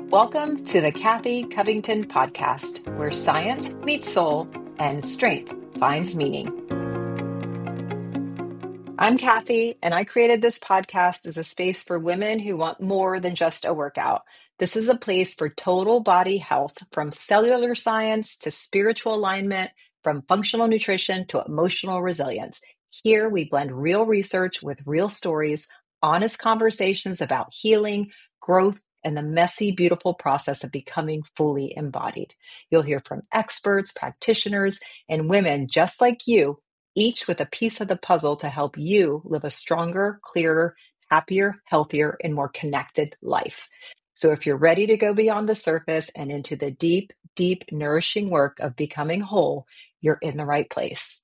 Welcome to the Kathy Covington Podcast, where science meets soul and strength finds meaning. I'm Kathy, and I created this podcast as a space for women who want more than just a workout. This is a place for total body health, from cellular science to spiritual alignment, from functional nutrition to emotional resilience. Here we blend real research with real stories, honest conversations about healing, growth, and the messy, beautiful process of becoming fully embodied. You'll hear from experts, practitioners, and women just like you, each with a piece of the puzzle to help you live a stronger, clearer, happier, healthier, and more connected life. So if you're ready to go beyond the surface and into the deep, deep, nourishing work of becoming whole, you're in the right place.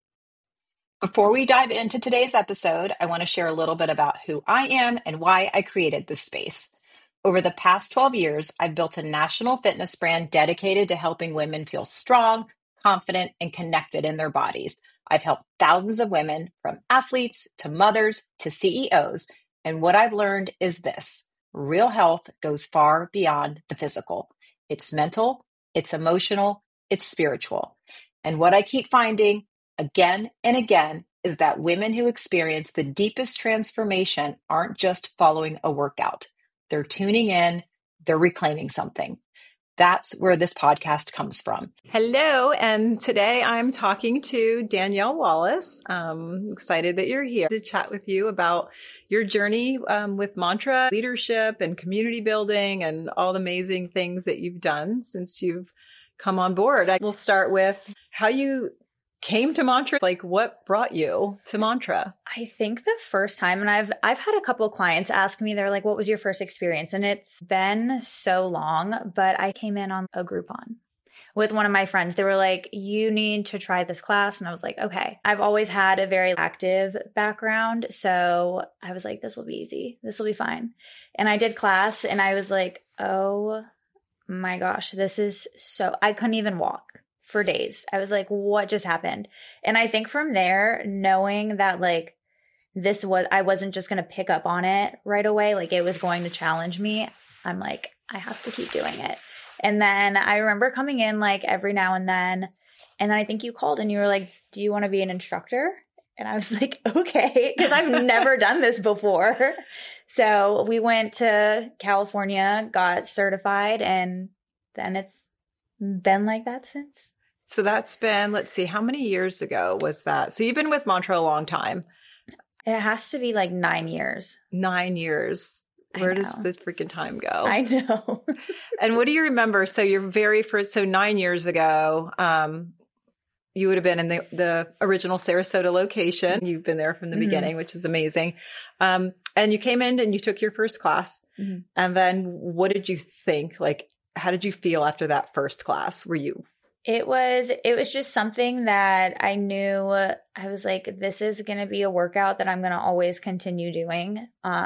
Before we dive into today's episode, I want to share a little bit about who I am and why I created this space. Over the past 12 years, I've built a national fitness brand dedicated to helping women feel strong, confident, and connected in their bodies. I've helped thousands of women, from athletes to mothers to CEOs. And what I've learned is this: real health goes far beyond the physical. It's mental, it's emotional, it's spiritual. And what I keep finding again and again is that women who experience the deepest transformation aren't just following a workout. They're tuning in, they're reclaiming something. That's where this podcast comes from. Hello, and today I'm talking to Danielle Wallace. Excited that you're here to chat with you about your journey with Mantra leadership and community building and all the amazing things that you've done since you've come on board. We'll start with how you came to Mantra. Like, what brought you to Mantra? I think the first time, and I've had a couple of clients ask me, they're like, what was your first experience? And it's been so long, but I came in on a Groupon with one of my friends. They were like, you need to try this class. And I was like, okay. I've always had a very active background. So I was like, this will be easy. This will be fine. And I did class and I was like, oh my gosh, this is so, I couldn't even walk for days. I was like, what just happened? And I think from there, knowing that like I wasn't just going to pick up on it right away, like it was going to challenge me, I'm like, I have to keep doing it. And then I remember coming in like every now and then I think you called and you were like, do you want to be an instructor? And I was like, okay, because I've never done this before. So we went to California, got certified, and then it's been like that since. So that's been, let's see, how many years ago was that? So you've been with Mantra a long time. It has to be like 9 years. 9 years. Where does the freaking time go? I know. And what do you remember? So your very first, 9 years ago, you would have been in the original Sarasota location. You've been there from the beginning, which is amazing. And you came in and you took your first class. Mm-hmm. And then what did you think? Like, how did you feel after that first class? It was just something that I knew. I was like, this is going to be a workout that I'm going to always continue doing.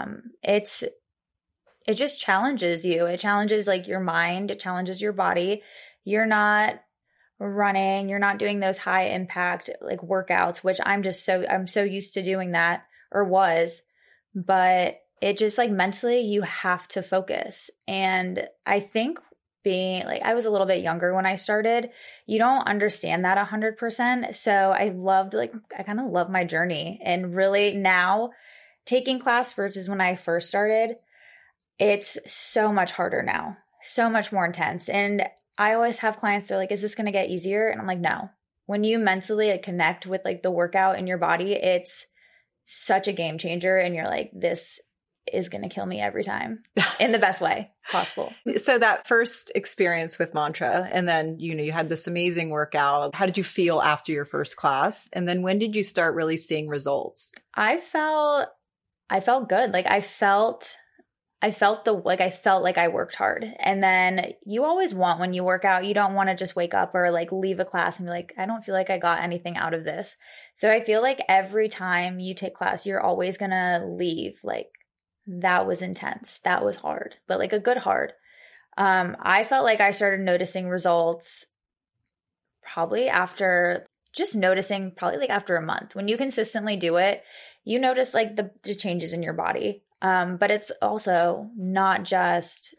It just challenges you. It challenges like your mind. It challenges your body. You're not running. You're not doing those high impact like workouts, which I'm so used to doing that, or was, but it just like mentally you have to focus. And I think being like, I was a little bit younger when I started, you don't understand that 100%. So I kind of love my journey. And really now taking class versus when I first started, it's so much harder now, so much more intense. And I always have clients, they're like, is this going to get easier? And I'm like, no. When you mentally like connect with like the workout in your body, it's such a game changer. And you're like, this is going to kill me every time in the best way possible. So that first experience with Mantra, and then, you had this amazing workout. How did you feel after your first class? And then when did you start really seeing results? I felt good. Like I felt like I worked hard. And then you always want, when you work out, you don't want to just wake up or like leave a class and be like, I don't feel like I got anything out of this. So I feel like every time you take class, you're always going to leave like, that was intense. That was hard, but like a good hard. I felt like I started noticing results probably after a month. When you consistently do it, you notice like the changes in your body. But it's also not just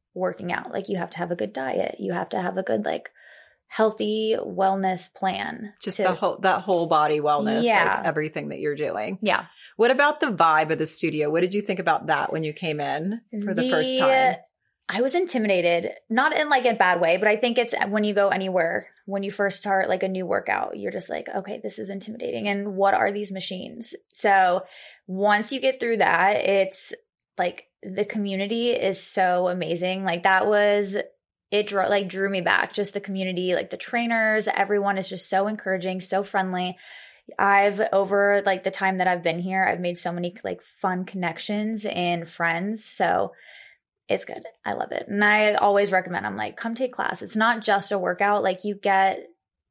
working out. Like you have to have a good diet. You have to have a good like healthy wellness plan. Just that whole body wellness, like everything that you're doing. Yeah. What about the vibe of the studio? What did you think about that when you came in for the first time? I was intimidated, not in like a bad way, but I think it's when you go anywhere, when you first start like a new workout, you're just like, okay, this is intimidating. And what are these machines? So once you get through that, it's like the community is so amazing. Like that was, it drew me back. Just the community, like the trainers, everyone is just so encouraging, so friendly. Over like the time that I've been here, I've made so many like fun connections and friends. So it's good. I love it. And I always recommend, I'm like, come take class. It's not just a workout. Like you get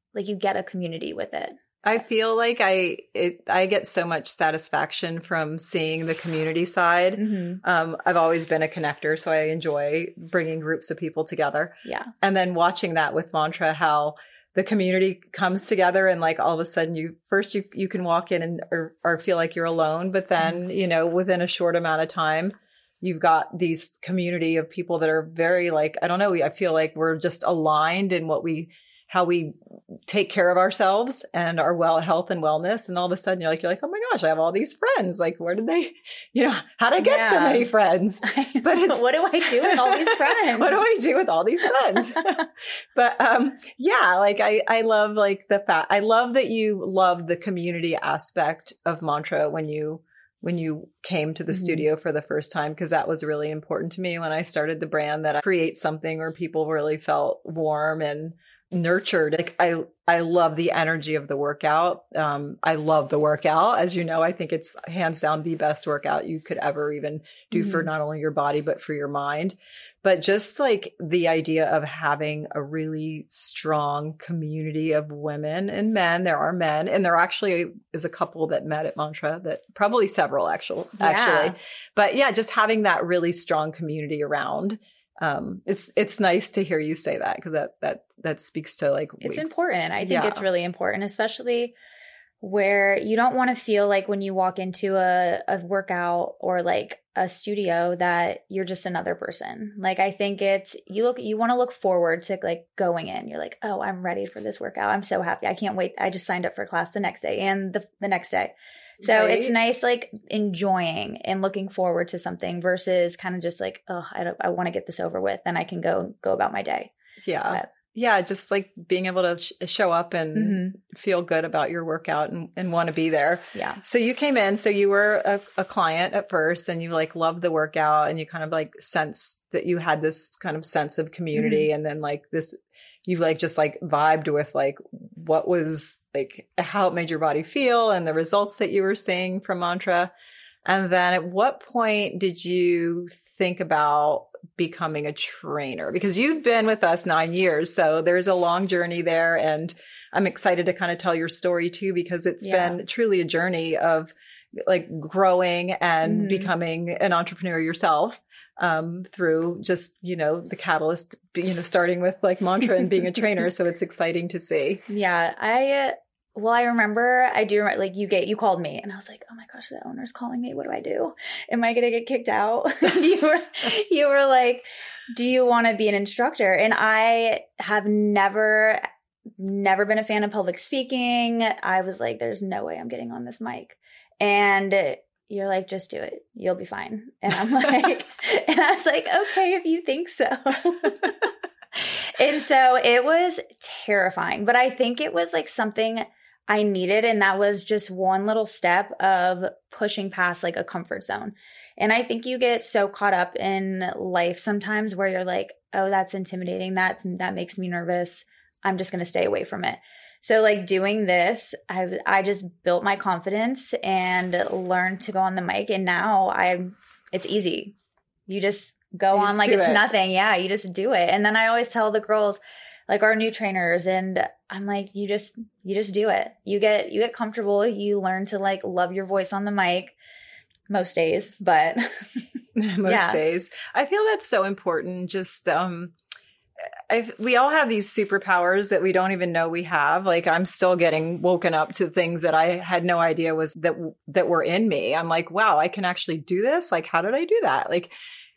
a community with it. I feel like I get so much satisfaction from seeing the community side. Mm-hmm. I've always been a connector, so I enjoy bringing groups of people together. Yeah. And then watching that with Mantra, how the community comes together and like all of a sudden you can walk in and or feel like you're alone, but then, mm-hmm. you know, within a short amount of time, you've got these community of people that are very like, I don't know, I feel like we're just aligned in how we take care of ourselves and our health and wellness. And all of a sudden you're like, oh my gosh, I have all these friends. Like, where did they, how did I get so many friends? But what do I do with all these friends? What do I do with all these friends? But, yeah, like I love like I love that you love the community aspect of Mantra when you came to the mm-hmm. studio for the first time, because that was really important to me when I started the brand, that I create something where people really felt warm and nurtured. Like I love the energy of the workout. I love the workout. As you know, I think it's hands down the best workout you could ever even do mm-hmm. for not only your body, but for your mind. But just like the idea of having a really strong community of women and men. There are men, and there actually is a couple that met at Mantra, that probably several actually. But yeah, just having that really strong community around. It's nice to hear you say that, because that speaks to like, it's important. I think it's really important, especially where you don't want to feel like when you walk into a workout or like a studio that you're just another person. Like, I think you want to look forward to like going in. You're like, oh, I'm ready for this workout. I'm so happy. I can't wait. I just signed up for class the next day and the next day. So right. It's nice, like enjoying and looking forward to something versus kind of just like, oh, I want to get this over with, and I can go about my day. Yeah. But, yeah. Just like being able to show up and mm-hmm. feel good about your workout and want to be there. Yeah. So you came in, so you were a client at first, and you like loved the workout, and you kind of like sense that you had this kind of sense of community. Mm-hmm. And then like this, you like just like vibed with like what was like how it made your body feel and the results that you were seeing from Mantra. And then at what point did you think about becoming a trainer? Because you've been with us 9 years. So there's a long journey there. And I'm excited to kind of tell your story too, because it's been truly a journey of like growing and mm-hmm. becoming an entrepreneur yourself, through just, the catalyst, starting with like Mantra and being a trainer. So it's exciting to see. Yeah. I remember like you called me and I was like, oh my gosh, the owner's calling me. What do I do? Am I going to get kicked out? you were like, do you want to be an instructor? And I have never been a fan of public speaking. I was like, there's no way I'm getting on this mic. And you're like, just do it. You'll be fine. And I'm like, and I was like, okay, if you think so. And so it was terrifying, but I think it was like something I needed. And that was just one little step of pushing past like a comfort zone. And I think you get so caught up in life sometimes where you're like, oh, that's intimidating. That makes me nervous. I'm just going to stay away from it. So like doing this, I just built my confidence and learned to go on the mic. And now it's easy. You just go on like it's nothing. Yeah. You just do it. And then I always tell the girls, like our new trainers, and I'm like, you just do it. You get comfortable. You learn to like love your voice on the mic most days, but most days. I feel that's so important. Just, we all have these superpowers that we don't even know we have. Like I'm still getting woken up to things that I had no idea that were in me. I'm like, wow, I can actually do this. Like, how did I do that? Like,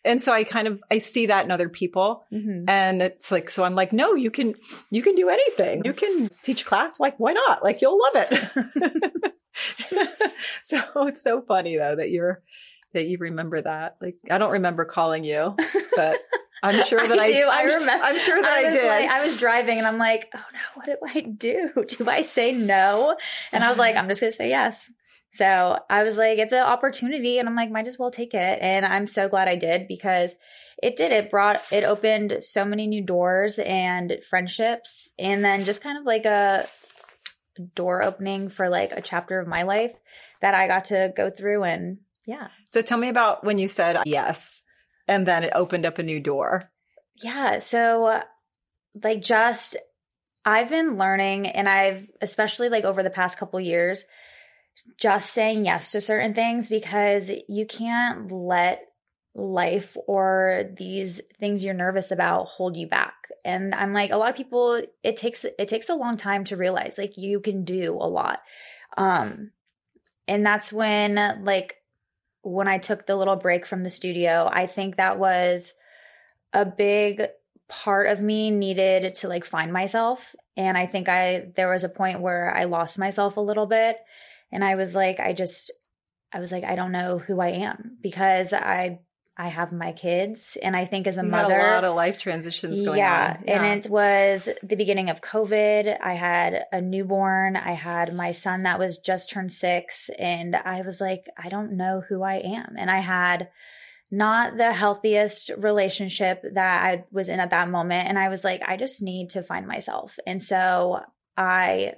And so I see that in other people. And it's like, so I'm like, no, you can do anything. You can teach a class. Like, why not? Like, you'll love it. So it's so funny though that you remember that. Like, I don't remember calling you, but I'm sure that I do. I remember. I'm sure that I did. Like, I was driving and I'm like, oh no, what do I do? Do I say no? And I was like, I'm just going to say yes. So I was like, it's an opportunity. And I'm like, might as well take it. And I'm so glad I did, because it opened so many new doors and friendships. And then just kind of like a door opening for like a chapter of my life that I got to go through. And yeah. So tell me about when you said yes, and then it opened up a new door. Yeah. So like I've been learning, and I've, especially like over the past couple years, just saying yes to certain things, because you can't let life or these things you're nervous about hold you back. And I'm like, a lot of people, it takes a long time to realize like you can do a lot. And that's when I took the little break from the studio, I think that was a big part of me needed to like find myself. And I think there was a point where I lost myself a little bit. And I was like, I don't know who I am, because I have my kids, and I think as a mother, had a lot of life transitions going on. Yeah. And it was the beginning of COVID. I had a newborn. I had my son that was just turned 6. And I was like, I don't know who I am. And I had not the healthiest relationship that I was in at that moment. And I was like, I just need to find myself. And so I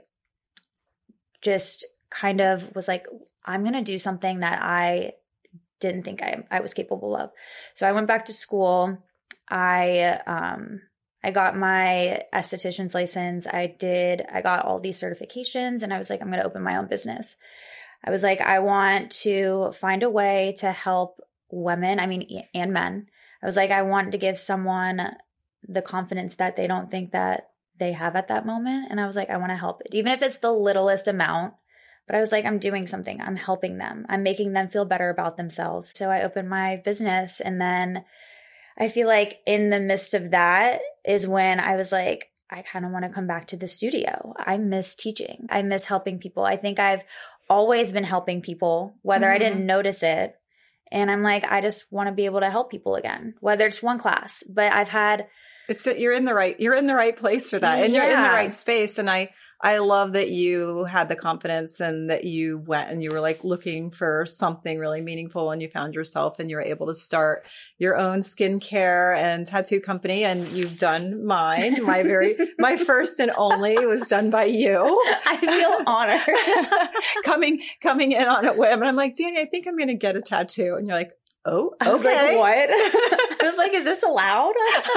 just kind of was like, I'm going to do something that I didn't think I was capable of. So I went back to school. I got my esthetician's license. I got all these certifications, and I was like, I'm going to open my own business. I was like, I want to find a way to help women, and men. I was like, I want to give someone the confidence that they don't think that they have at that moment. And I was like, I want to help it, even if it's the littlest amount. But I was like, I'm doing something. I'm helping them. I'm making them feel better about themselves. So I opened my business. And then I feel like in the midst of that is when I was like, I kind of want to come back to the studio. I miss teaching. I miss helping people. I think I've always been helping people, whether I didn't notice it. And I'm like, I just want to be able to help people again, whether it's one class. But I've had... You're in the right place for that. And you're in the right space. And I love that you had the confidence, and that you went and you were like looking for something really meaningful, and you found yourself, and you were able to start your own skincare and tattoo company. And you've done mine. My first and only was done by you. I feel honored. coming in on a whim. And I'm like, Danny, I think I'm going to get a tattoo. And you're like, oh, okay. I was like, what? I was like, is this allowed?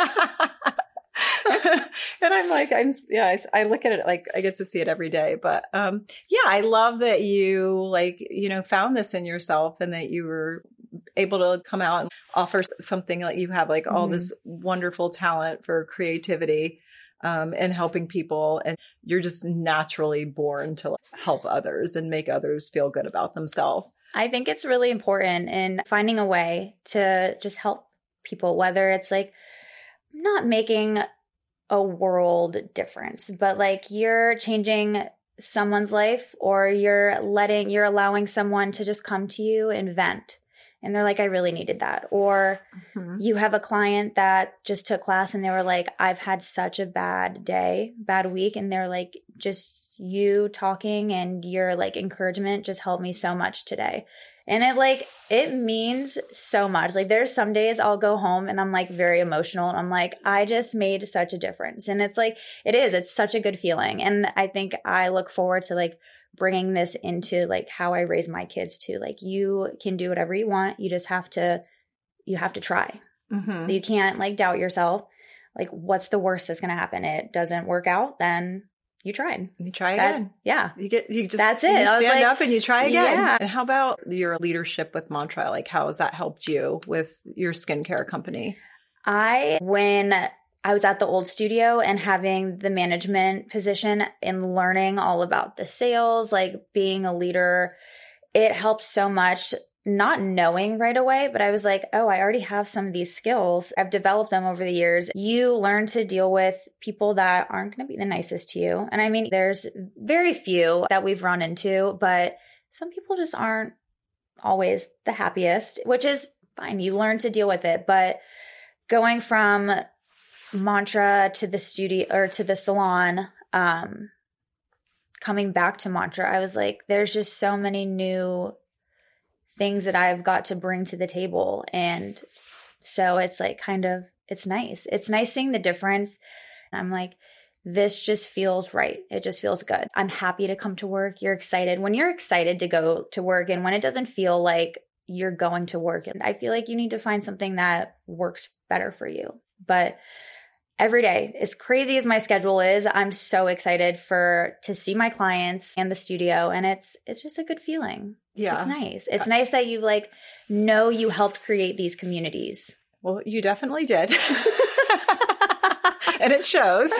And I'm like, I look at it like I get to see it every day. But I love that you found this in yourself, and that you were able to come out and offer something, like you have like all this wonderful talent for creativity and helping people. And you're just naturally born to help others and make others feel good about themselves. I think it's really important in finding a way to just help people, whether it's like not making a world difference, but like you're changing someone's life, or you're allowing someone to just come to you and vent. And they're like, I really needed that. Or you have a client that just took class, and they were like, I've had such a bad week. And they're like, just you talking and your like encouragement just helped me so much today. And it means so much. Like there's some days I'll go home and I'm like very emotional, and I'm like, I just made such a difference. And it's such a good feeling. And I think I look forward to like bringing this into like how I raise my kids too. Like you can do whatever you want. You just have to try. You can't like doubt yourself. Like what's the worst that's going to happen? It doesn't work out, then you tried. You try again. Yeah. That's it. You stand up and you try again. Yeah. And how about your leadership with Mantra? Like how has that helped you with your skincare company? When I was at the old studio and having the management position and learning all about the sales, like being a leader, it helped so much, not knowing right away, but I was like, oh, I already have some of these skills. I've developed them over the years. You learn to deal with people that aren't going to be the nicest to you. And I mean, there's very few that we've run into, but some people just aren't always the happiest, which is fine. You learn to deal with it. But going from Mantra to the studio or to the salon, coming back to Mantra, I was like, there's just so many new things that I've got to bring to the table. And so it's like it's nice. It's nice seeing the difference. I'm like, this just feels right. It just feels good. I'm happy to come to work. You're excited. When you're excited to go to work and when it doesn't feel like you're going to work, and I feel like you need to find something that works better for you. But every day, as crazy as my schedule is, I'm so excited to see my clients and the studio. And it's just a good feeling. Yeah. It's nice. It's nice that you know you helped create these communities. Well, you definitely did. And it shows.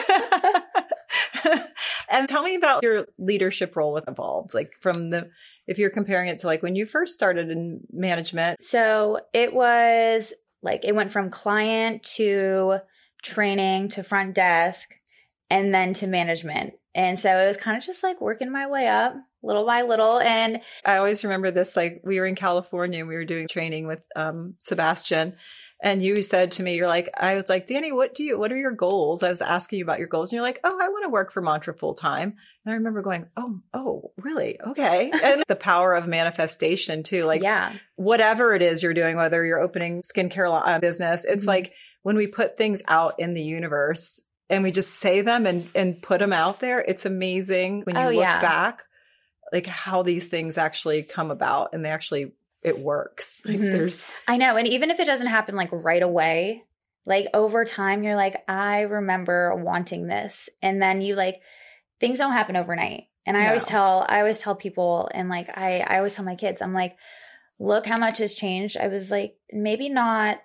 And tell me about your leadership role with Evolved, if you're comparing it to when you first started in management. So it was it went from client to training to front desk and then to management. And so it was kind of just working my way up little by little. And I always remember this, we were in California and we were doing training with Sebastian. And you said to me, I was like, Danny, what are your goals? I was asking you about your goals. And you're like, oh, I want to work for Mantra full time. And I remember going, oh, really? Okay. And the power of manifestation too. Yeah. Whatever it is you're doing, whether you're opening skincare business, it's when we put things out in the universe and we just say them and put them out there, it's amazing when you look back, how these things actually come about and it works. I know. And even if it doesn't happen right away, over time, you're I remember wanting this. And then you things don't happen overnight. And I always tell people, and I always tell my kids, I'm look how much has changed. I was maybe not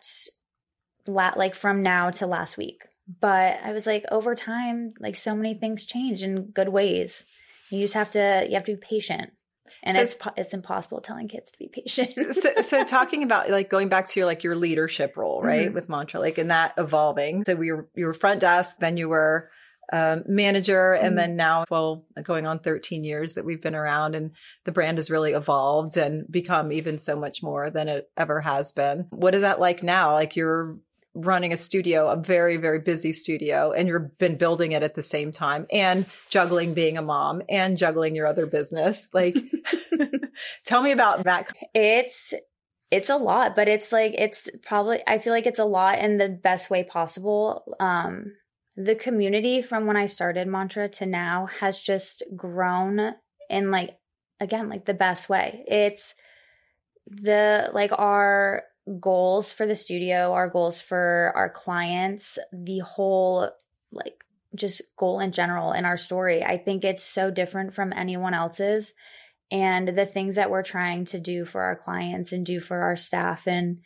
from now to last week, but I was over time, so many things change in good ways. You just have to be patient. And it's impossible telling kids to be patient. so talking about going back to your leadership role, right? With Mantra, and that evolving. So you were front desk, then you were manager, and then now, going on 13 years that we've been around, and the brand has really evolved and become even so much more than it ever has been. What is that like now? You're running a studio, a very, very busy studio, and you've been building it at the same time and juggling being a mom and juggling your other business. Tell me about that. It's a lot, but it's probably, I feel like it's a lot in the best way possible. The community from when I started Mantra to now has just grown in the best way. It's our goals for the studio, our goals for our clients, the whole just goal in general in our story. I think it's so different from anyone else's, and the things that we're trying to do for our clients and do for our staff. And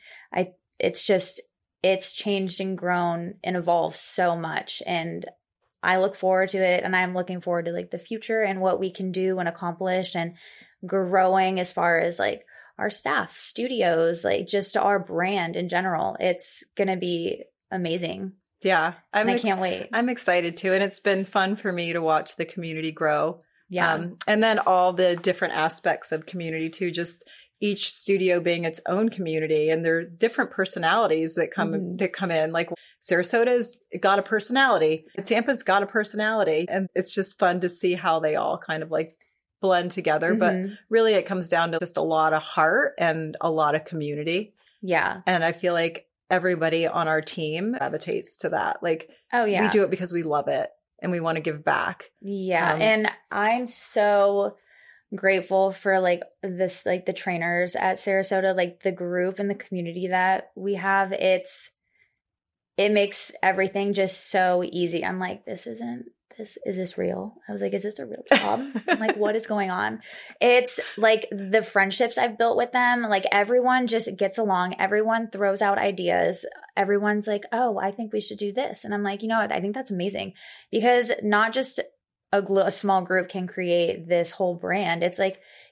it's changed and grown and evolved so much. And I look forward to it. And I'm looking forward to the future and what we can do and accomplish and growing as far as our staff, studios, just our brand in general. It's going to be amazing. Yeah. I can't wait. I'm excited too. And it's been fun for me to watch the community grow. Yeah. And then all the different aspects of community too, just each studio being its own community, and there are different personalities that come in. Sarasota's got a personality. Tampa's got a personality. And it's just fun to see how they all kind of blend together. But really it comes down to just a lot of heart and a lot of community. Yeah. And I feel like everybody on our team gravitates to that. Oh yeah. We do it because we love it and we want to give back. Yeah. And I'm so grateful for the trainers at Sarasota, the group and the community that we have. It makes everything just so easy. I'm is this real? I was is this a real job? I'm what is going on? It's the friendships I've built with them, everyone just gets along. Everyone throws out ideas. Everyone's oh, I think we should do this. And I'm I think that's amazing, because not just a small group can create this whole brand. It's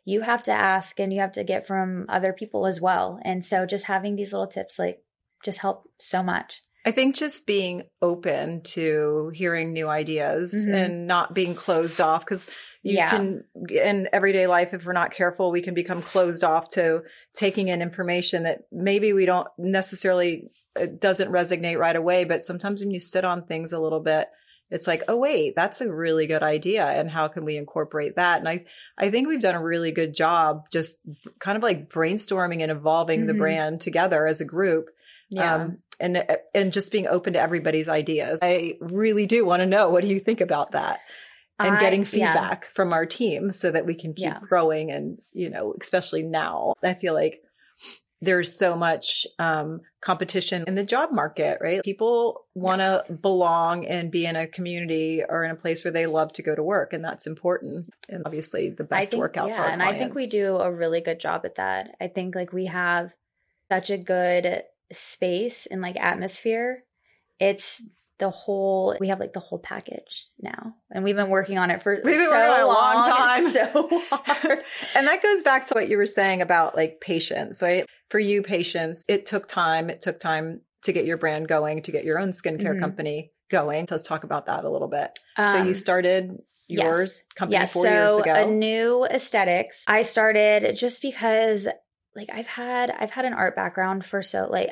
you have to ask and you have to get from other people as well. And so just having these little tips like just help so much. I think just being open to hearing new ideas and not being closed off, because you can, in everyday life, if we're not careful, we can become closed off to taking in information that maybe we don't necessarily, it doesn't resonate right away. But sometimes when you sit on things a little bit, it's like, oh, wait, that's a really good idea. And how can we incorporate that? And I think we've done a really good job just kind of like brainstorming and evolving the brand together as a group. Yeah. And just being open to everybody's ideas. I really do want to know, what do you think about that? And getting feedback from our team so that we can keep growing. And, you know, especially now, I feel like there's so much competition in the job market, right? People want to belong and be in a community or in a place where they love to go to work. And that's important. And obviously the best workout for our clients. And I think we do a really good job at that. I think like we have such a good space and like atmosphere. It's the whole, we have like the whole package now. And we've been working on it for a long time. So hard. And that goes back to what you were saying about like patience, right? For you, patience, it took time. It took time to get your brand going, to get your own skincare company going. So let's talk about that a little bit. So you started your company 4 years ago. A New Aesthetics. I started just because like I've had an art background for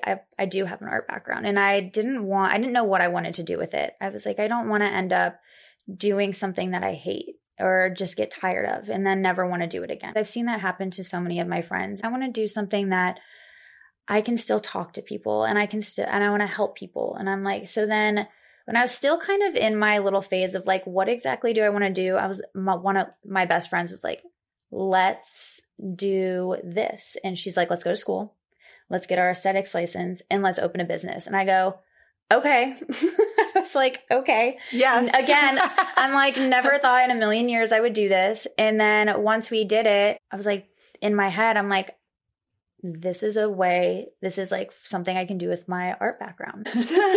I do have an art background, and I didn't know what I wanted to do with it. I was like, I don't want to end up doing something that I hate or just get tired of and then never want to do it again. I've seen that happen to so many of my friends. I want to do something that I can still talk to people and I want to help people. And I'm like, so then when I was still kind of in my little phase of like, what exactly do I want to do? One of my best friends was like, let's do this. And she's like, let's go to school. Let's get our aesthetics license and let's open a business. And I go, okay. I was like, okay. Yes. Again, I'm like, never thought in a million years I would do this. And then once we did it, I was like, in my head, I'm like, this is like something I can do with my art background.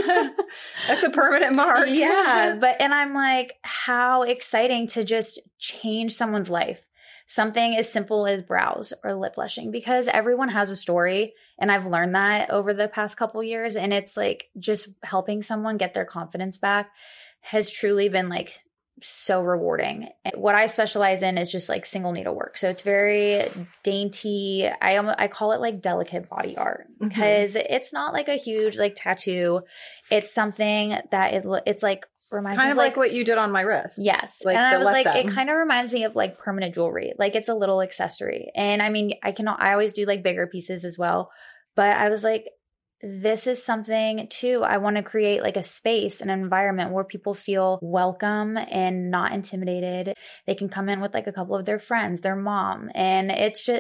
That's a permanent mark. Yeah. And I'm like, how exciting to just change someone's life. Something as simple as brows or lip blushing, because everyone has a story. And I've learned that over the past couple years. And it's like just helping someone get their confidence back has truly been like so rewarding. What I specialize in is just like single needle work. So it's very dainty. I call it like delicate body art because it's not like a huge like tattoo. It's something that it's like reminds kind me of like what you did on my wrist. Yes. Like and I was like, it kind of reminds me of like permanent jewelry. Like it's a little accessory. And I mean, I always do like bigger pieces as well. But I was like, this is something too. I want to create like a space, an environment where people feel welcome and not intimidated. They can come in with like a couple of their friends, their mom. And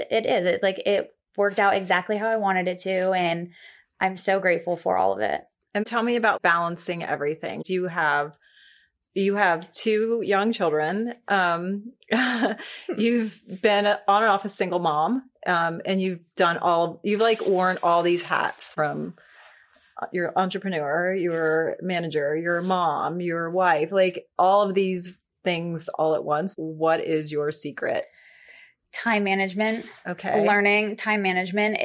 it worked out exactly how I wanted it to. And I'm so grateful for all of it. And tell me about balancing everything. You have 2 young children. You've been on and off a single mom. And you've like worn all these hats, from your entrepreneur, your manager, your mom, your wife, like all of these things all at once. What is your secret? Time management. Okay. Learning time management.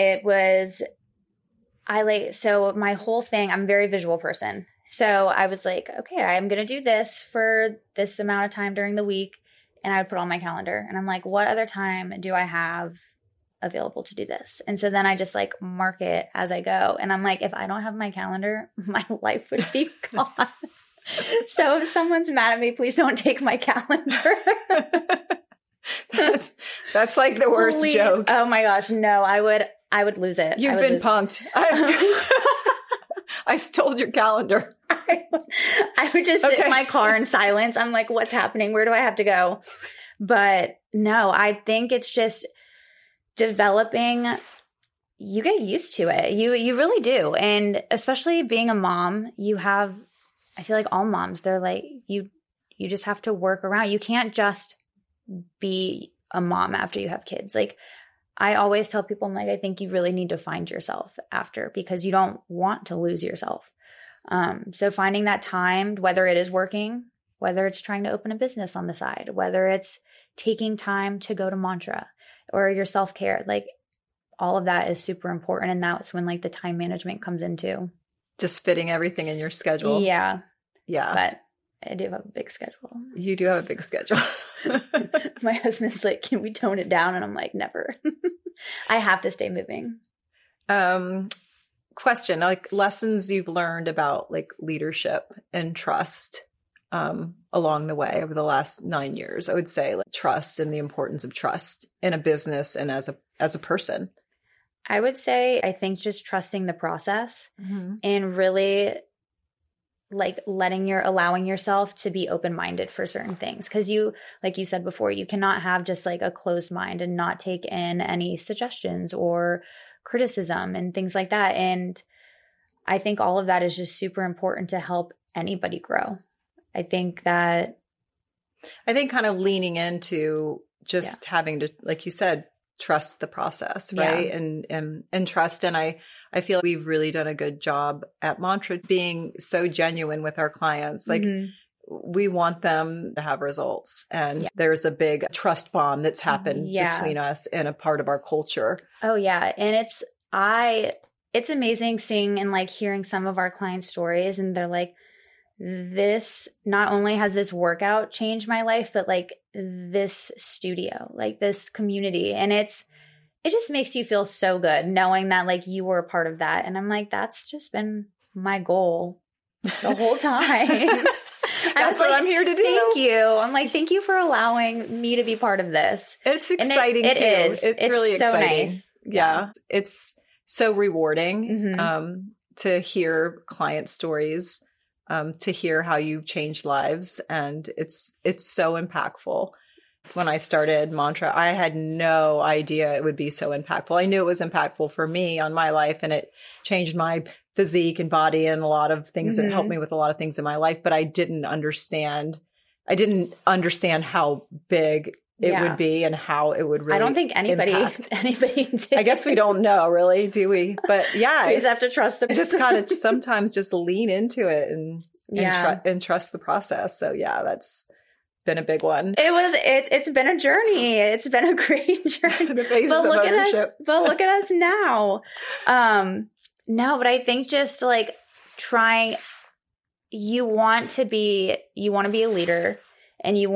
So my whole thing, I'm a very visual person. So I was like, okay, I'm going to do this for this amount of time during the week. And I would put on my calendar and I'm like, what other time do I have available to do this? And so then I just like mark it as I go. And I'm like, if I don't have my calendar, my life would be gone. So if someone's mad at me, please don't take my calendar. That's like the worst joke. Oh my gosh. No, I would lose it. You've been punked. I stole your calendar. I would just sit in my car in silence. I'm like, what's happening? Where do I have to go? But no, I think it's just developing. You get used to it. You really do. And especially being a mom, I feel like all moms, they're like, you just have to work around. You can't just be a mom after you have kids. Like I always tell people, I'm like, I think you really need to find yourself after, because you don't want to lose yourself. So finding that time, whether it is working, whether it's trying to open a business on the side, whether it's taking time to go to mantra or your self-care. Like all of that is super important. And that's when like the time management comes into. Just fitting everything in your schedule. Yeah. Yeah. But I do have a big schedule. You do have a big schedule. My husband's like, can we tone it down? And I'm like, never. I have to stay moving. Question, like lessons you've learned about like leadership and trust along the way over the last 9 years. I would say like trust and the importance of trust in a business and as a person. I would say, I think just trusting the process and really like allowing yourself to be open-minded for certain things. Cause you, like you said before, you cannot have just like a closed mind and not take in any suggestions or criticism and things like that. And I think all of that is just super important to help anybody grow. I think kind of leaning into just having to, like you said, trust the process, right? Yeah. And trust. And I feel like we've really done a good job at Mantra being so genuine with our clients. Like we want them to have results. And there's a big trust bond that's happened between us and a part of our culture. Oh yeah. And it's amazing seeing and like hearing some of our client stories, and they're like, this not only has this workout changed my life, but like this studio, like this community. And it just makes you feel so good knowing that like you were a part of that. And I'm like, that's just been my goal the whole time. That's what I'm here to do. Thank you. I'm like, thank you for allowing me to be part of this. It's exciting too. It's really so exciting. Nice. Yeah. It's so rewarding to hear client stories, to hear how you changed lives. And it's so impactful. When I started Mantra, I had no idea it would be so impactful. I knew it was impactful for me on my life, and it changed my physique and body and a lot of things that helped me with a lot of things in my life. But I didn't understand how big it would be and how it would really I don't think anybody did. I guess we don't know, really, do we? But yeah. We just have to trust the just gotta sometimes just lean into it and trust the process. So yeah, that's been a big one. It's been a journey. It's been a great journey. The phases of ownership. But look at us now. No, but I think just like you want to be a leader, and we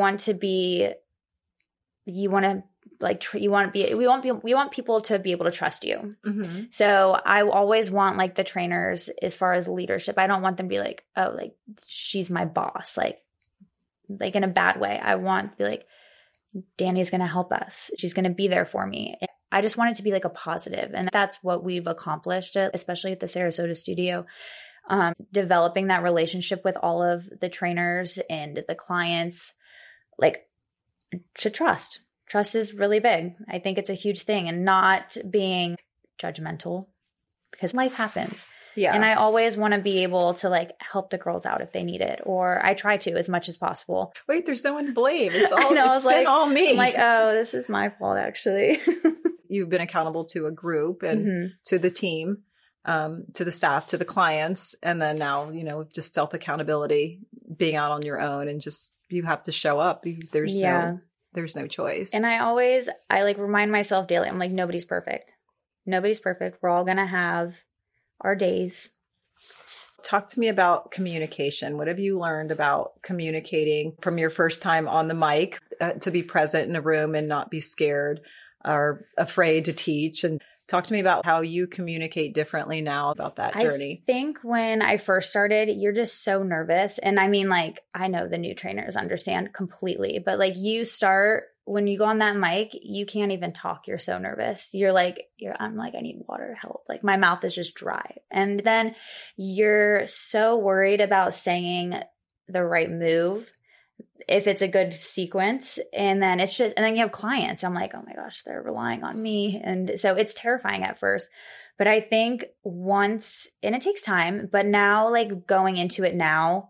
want people to be able to trust you. So I always want like the trainers, as far as leadership, I don't want them to be like, oh, like she's my boss, like in a bad way. I want to be like, Danny's going to help us. She's going to be there for me. I just want it to be like a positive. And that's what we've accomplished, especially at the Sarasota studio, developing that relationship with all of the trainers and the clients, like to trust. Trust is really big. I think it's a huge thing, and not being judgmental, because life happens. Yeah. And I always want to be able to like help the girls out if they need it, or I try to as much as possible. Wait, there's no one to blame. It's all, it's been all me. I'm like, oh, this is my fault actually. You've been accountable to a group and to the team, to the staff, to the clients. And then now, just self-accountability, being out on your own, and just, you have to show up. There's no choice. And I like remind myself daily, I'm like, nobody's perfect. Nobody's perfect. We're all going to have our days. Talk to me about communication. What have you learned about communicating from your first time on the mic, to be present in a room and not be scared or afraid to teach? And talk to me about how you communicate differently now about that journey. I think when I first started, you're just so nervous. And I mean, like, I know the new trainers understand completely, but like when you go on that mic, you can't even talk. You're so nervous. I'm like, I need water, help. Like my mouth is just dry. And then you're so worried about saying the right move, if it's a good sequence. And then you have clients. I'm like, oh my gosh, they're relying on me. And so it's terrifying at first. But I think and it takes time, but now like going into it now,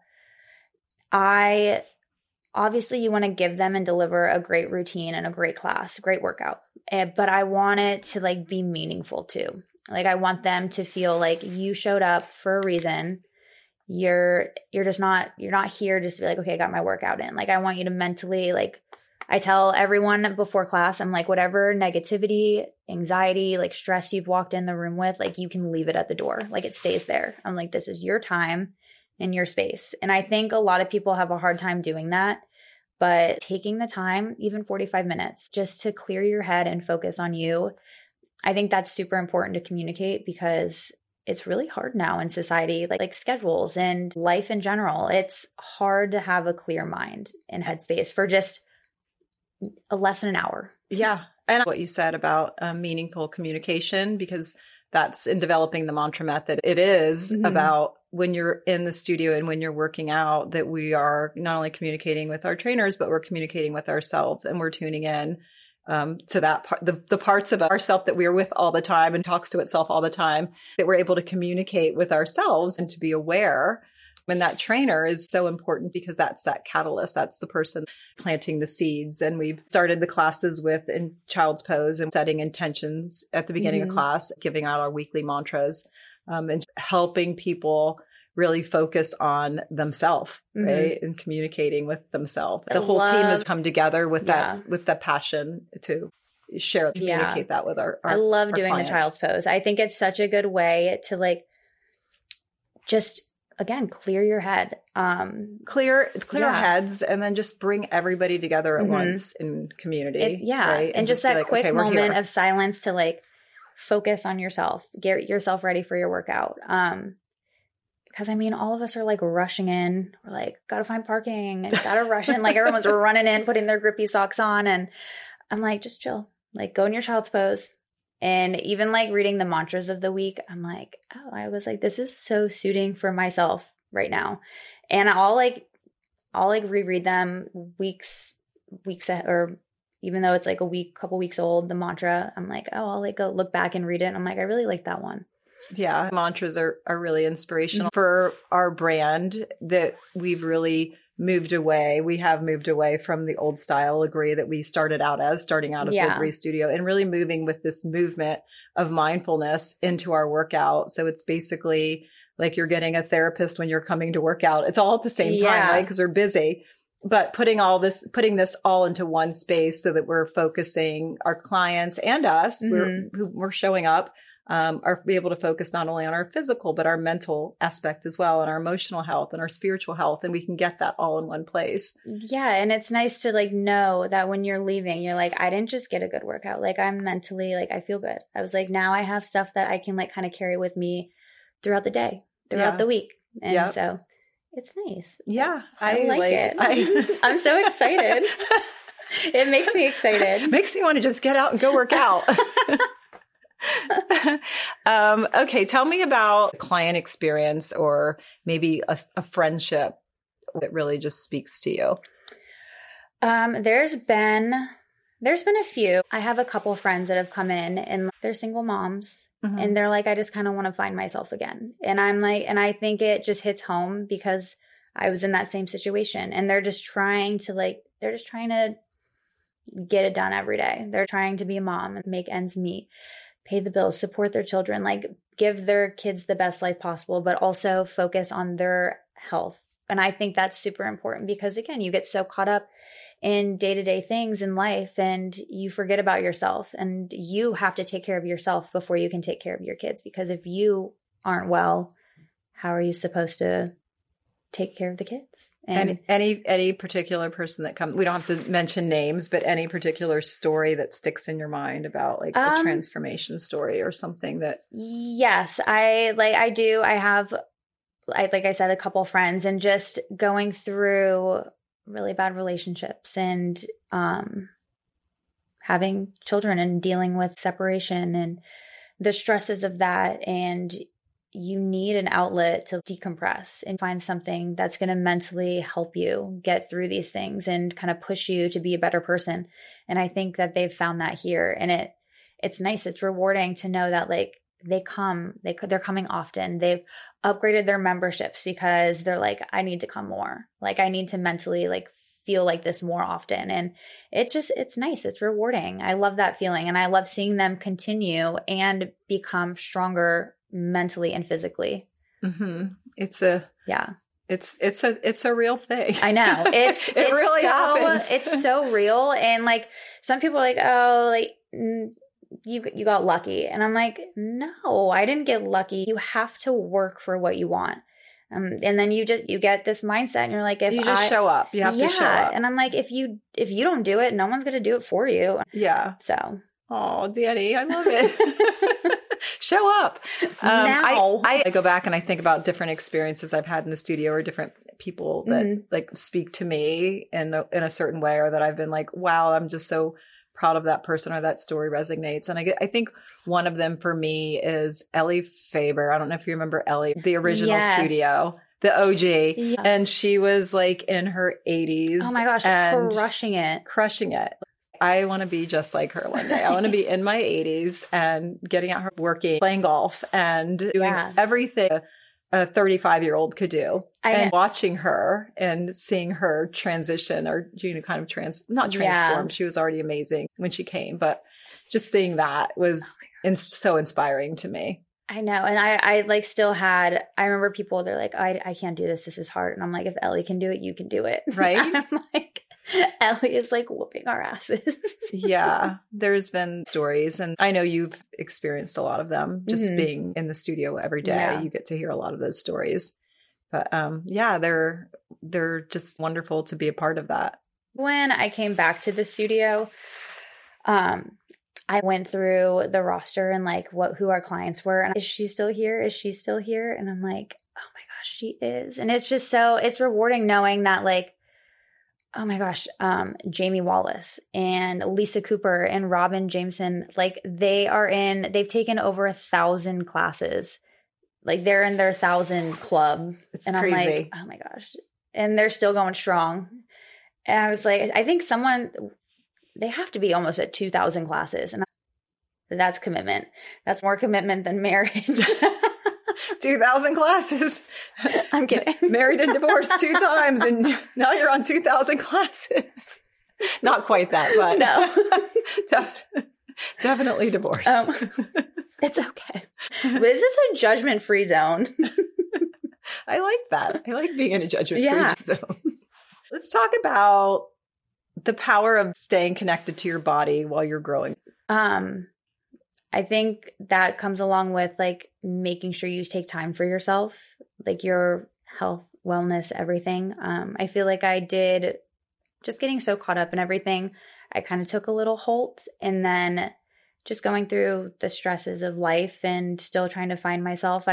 obviously you want to give them and deliver a great routine and a great class, great workout. But I want it to like be meaningful too. Like I want them to feel like you showed up for a reason. You're not here just to be like, okay, I got my workout in. Like I want you to mentally like I tell everyone before class, I'm like, whatever negativity, anxiety, like stress you've walked in the room with, like you can leave it at the door. Like it stays there. I'm like, this is your time and your space. And I think a lot of people have a hard time doing that. But taking the time, even 45 minutes, just to clear your head and focus on you, I think that's super important to communicate because it's really hard now in society, like schedules and life in general. It's hard to have a clear mind and headspace for just less than an hour. Yeah. And what you said about meaningful communication, because that's in developing the mantra method. It is about when you're in the studio and when you're working out that we are not only communicating with our trainers, but we're communicating with ourselves and we're tuning in to that part, the parts of ourself that we are with all the time and talks to itself all the time, that we're able to communicate with ourselves and to be aware. And that trainer is so important because that's that catalyst. That's the person planting the seeds. And we've started the classes with in child's pose and setting intentions at the beginning of class, giving out our weekly mantras, and helping people really focus on themselves, right? And communicating with themselves. The whole team has come together with that passion to share, communicate that with our I love doing clients. The child's pose. I think it's such a good way to like just again, clear your head. Clear our heads and then just bring everybody together at once in community. Right? And just that quick moment of silence to like focus on yourself, get yourself ready for your workout. Because I mean, all of us are like rushing in. We're like, gotta find parking and gotta rush in. Like everyone's running in, putting their grippy socks on. And I'm like, just chill, like go in your child's pose. And even like reading the mantras of the week, I'm like, oh, I was like, this is so suiting for myself right now. And I'll reread them weeks ahead, or even though it's like couple weeks old, the mantra, I'm like, oh, I'll like go look back and read it. And I'm like, I really like that one. Yeah. Mantras are really inspirational for our brand that we've really moved away. We have moved away from the old style Agree that we starting out as Agree Studio, and really moving with this movement of mindfulness into our workout. So it's basically like you're getting a therapist when you're coming to work out. It's all at the same time, right? Because we're busy. But putting this all into one space so that we're focusing our clients and us, we're showing up, are be able to focus not only on our physical, but our mental aspect as well, and our emotional health and our spiritual health. And we can get that all in one place. Yeah. And it's nice to like know that when you're leaving, you're like, I didn't just get a good workout. Like I'm mentally, like, I feel good. I was like, now I have stuff that I can like kind of carry with me throughout the day, throughout the week. And so it's nice. Yeah. I like it. I'm so excited. It makes me excited. Makes me want to just get out and go work out. Okay. Tell me about client experience or maybe a friendship that really just speaks to you. There's been a few. I have a couple friends that have come in and they're single moms and they're like, I just kind of want to find myself again. And I'm like, and I think it just hits home because I was in that same situation and they're just trying to get it done every day. They're trying to be a mom and make ends meet, pay the bills, support their children, like give their kids the best life possible, but also focus on their health. And I think that's super important because again, you get so caught up in day-to-day things in life and you forget about yourself, and you have to take care of yourself before you can take care of your kids. Because if you aren't well, how are you supposed to take care of the kids? And any particular person that comes, we don't have to mention names, but any particular story that sticks in your mind about like a transformation story or something that. Yes, I do. I have, like I said, a couple friends, and just going through really bad relationships and having children and dealing with separation and the stresses of that. And you need an outlet to decompress and find something that's going to mentally help you get through these things and kind of push you to be a better person. And I think that they've found that here, and it's nice. It's rewarding to know that like they're coming often. They've upgraded their memberships because they're like, I need to come more. Like I need to mentally like feel like this more often. And it's nice. It's rewarding. I love that feeling. And I love seeing them continue and become stronger mentally and physically. It's It's a real thing. I know. It's really happens. It's so real. And like some people are like, oh, like you got lucky. And I'm like, no, I didn't get lucky. You have to work for what you want. And then you get this mindset and you're like, if you just show up, you have to show up. And I'm like, if you don't do it, no one's going to do it for you. Yeah. So. Oh, Danny, I love it. Show up. Now. I go back and I think about different experiences I've had in the studio or different people that like speak to me in a certain way, or that I've been like, wow, I'm just so proud of that person, or that story resonates. And I think one of them for me is Ellie Faber. I don't know if you remember Ellie, the original studio, the OG. Yeah. And she was like in her 80s. Oh my gosh, crushing it. I want to be just like her one day. I want to be in my 80s and getting out her working, playing golf and doing everything a 35-year-old could do. And watching her and seeing her transition, or kind of not transform. She was already amazing when she came, but just seeing that was so inspiring to me. I know. And I like still I remember people, they're like, I can't do this. This is hard. And I'm like, if Ellie can do it, you can do it. Right. I'm like, Ellie is like whooping our asses. Yeah. There's been stories, and I know you've experienced a lot of them just being in the studio every day. Yeah. You get to hear a lot of those stories. But they're just wonderful to be a part of that. When I came back to the studio, I went through the roster and like who our clients were. And is she still here? Is she still here? And I'm like, oh my gosh, she is. And it's just it's rewarding knowing that like, oh my gosh, Jamie Wallace and Lisa Cooper and Robin Jameson, like they've taken over 1,000 classes. Like they're in their 1,000 club. It's crazy. I'm like, oh my gosh. And they're still going strong. And I was like, I think they have to be almost at 2,000 classes. And that's commitment. That's more commitment than marriage. 2,000 classes. I'm kidding. Married and divorced 2 times, and now you're on 2,000 classes. Not quite that, but no. Definitely divorced. It's okay. This is a judgment-free zone. I like that. I like being in a judgment-free zone. Let's talk about the power of staying connected to your body while you're growing. I think that comes along with like making sure you take time for yourself, like your health, wellness, everything. I feel like I did just getting so caught up in everything. I kind of took a little halt, and then just going through the stresses of life and still trying to find myself.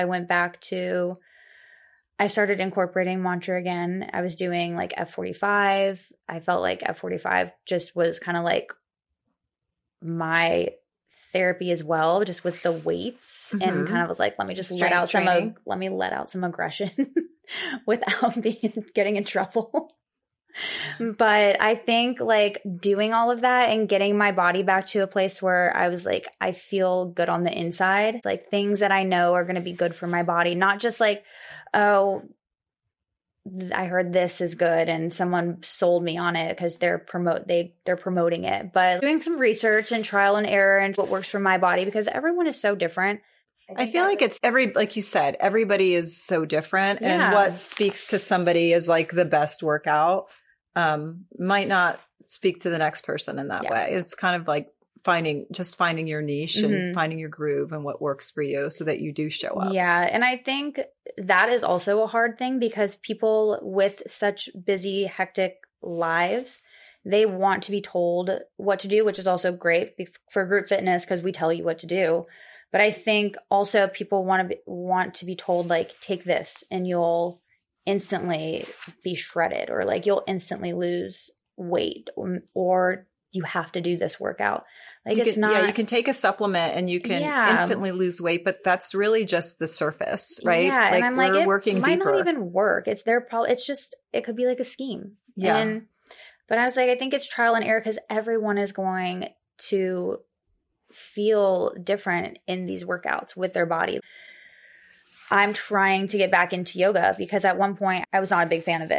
I started incorporating mantra again. I was doing like F45. I felt like F45 just was kind of like my therapy as well, just with the weights, and kind of was like, let me just let out some aggression without getting in trouble. But I think like doing all of that and getting my body back to a place where I was like, I feel good on the inside, like things that I know are going to be good for my body, not just like, oh, I heard this is good and someone sold me on it because they're promoting it, but doing some research and trial and error and what works for my body, because everyone is so different. I feel like it's like you said, everybody is so different, and what speaks to somebody is like the best workout might not speak to the next person in that way. It's kind of like finding your niche and finding your groove and what works for you so that you do show up. Yeah. And I think that is also a hard thing, because people with such busy, hectic lives, they want to be told what to do, which is also great for group fitness because we tell you what to do. But I think also people want to be told like, take this and you'll instantly be shredded, or like you'll instantly lose weight, or you have to do this workout. Like you can take a supplement and you can instantly lose weight, but that's really just the surface, right? Yeah. Like, and I'm like, working it might deeper. not even work. It's just, it could be like a scheme. Yeah. But I was like, I think it's trial and error, because everyone is going to feel different in these workouts with their body. I'm trying to get back into yoga because at one point I was not a big fan of it.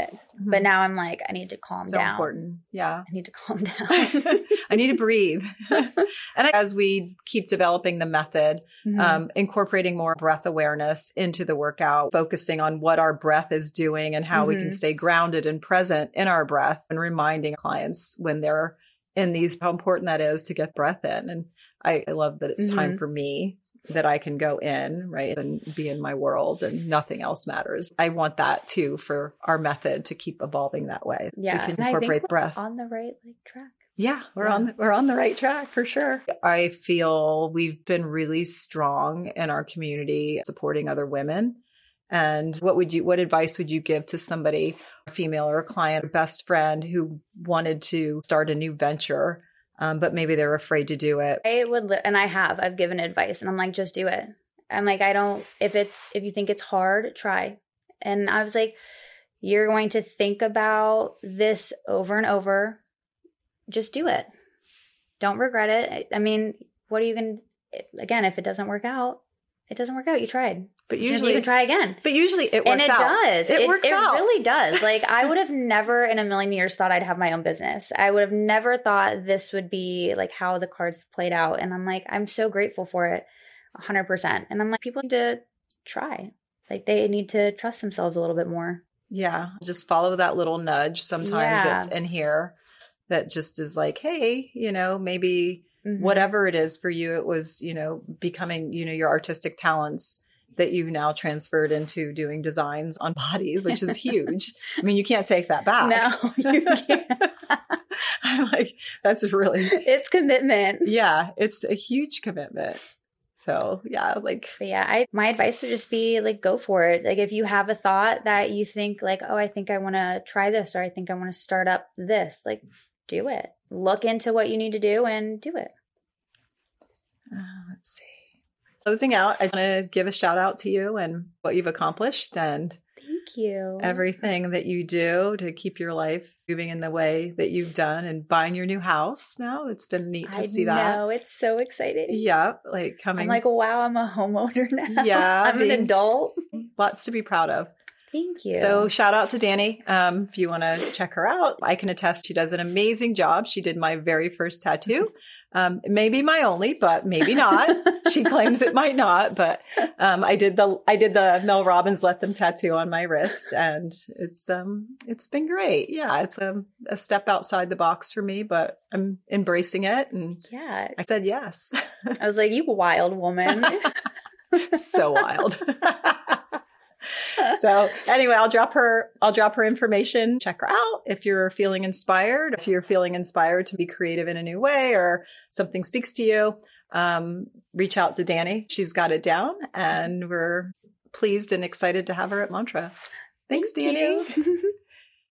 But now I'm like, I need to calm So down. important. Yeah. I need to calm down. I need to breathe. And as we keep developing the method, incorporating more breath awareness into the workout, focusing on what our breath is doing and how we can stay grounded and present in our breath, and reminding clients when they're in these, how important that is to get breath in. And I love that it's time for me, that I can go in, right, and be in my world and nothing else matters. I want that too for our method to keep evolving that way. Yeah. We can incorporate breath. On the right track. Yeah, we're on the right track for sure. I feel we've been really strong in our community supporting other women. And what advice would you give to somebody, a female or a client, a best friend who wanted to start a new venture, but maybe they're afraid to do it? I've given advice, and I'm like, just do it. I'm like, if you think it's hard, try. And I was like, you're going to think about this over and over. Just do it. Don't regret it. I mean, what are you going to, again, if it doesn't work out, it doesn't work out. You tried. But usually you can try again. But usually it works out. And it does. It works out. It really does. Like, I would have never in a million years thought I'd have my own business. I would have never thought this would be like how the cards played out. And I'm like, I'm so grateful for it. 100%. And I'm like, people need to try. Like, they need to trust themselves a little bit more. Yeah. Just follow that little nudge. Sometimes it's in here that just is like, hey, maybe whatever it is for you, it was, becoming, your artistic talents that you've now transferred into doing designs on bodies, which is huge. I mean, you can't take that back. No, you can't. I'm like, that's really... It's commitment. Yeah, it's a huge commitment. So yeah, my advice would just be like, go for it. Like, if you have a thought that you think like, oh, I think I want to try this, or I think I want to start up this, like, do it. Look into what you need to do and do it. Let's see. Closing out, I want to give a shout out to you and what you've accomplished, and thank you. Everything that you do to keep your life moving in the way that you've done, and buying your new house now. It's been neat to see that. I know, it's so exciting. Yeah, I'm like, wow, I'm a homeowner now. Yeah, I'm an adult. Lots to be proud of. Thank you. So shout out to Danny. If you want to check her out, I can attest she does an amazing job. She did my very first tattoo. Maybe my only, but maybe not. She claims it might not, but I did the Mel Robbins Let Them tattoo on my wrist, and it's been great. Yeah, it's a step outside the box for me, but I'm embracing it, and yeah, I said yes. I was like, you wild woman. So wild. So anyway, I'll drop her information. Check her out if you're feeling inspired. If you're feeling inspired to be creative in a new way, or something speaks to you, reach out to Danny. She's got it down, and we're pleased and excited to have her at Mantra. Thanks, Danny.